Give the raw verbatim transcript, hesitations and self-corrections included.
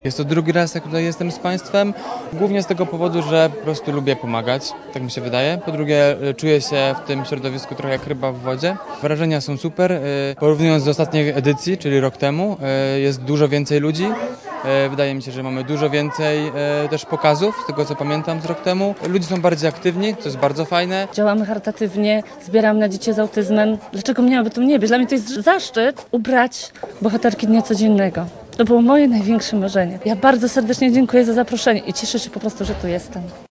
Jest to drugi raz, jak tutaj jestem z Państwem, głównie z tego powodu, że po prostu lubię pomagać, tak mi się wydaje. Po drugie, czuję się w tym środowisku trochę jak ryba w wodzie. Wrażenia są super. Porównując do ostatniej edycji, czyli rok temu, jest dużo więcej ludzi. Wydaje mi się, że mamy dużo więcej też pokazów, z tego co pamiętam z rok temu. Ludzie są bardziej aktywni, co jest bardzo fajne. Działamy charytatywnie, zbieram na dzieci z autyzmem. Dlaczego miałaby to nie być? Dla mnie to jest zaszczyt ubrać bohaterki dnia codziennego. To było moje największe marzenie. Ja bardzo serdecznie dziękuję za zaproszenie i cieszę się po prostu, że tu jestem.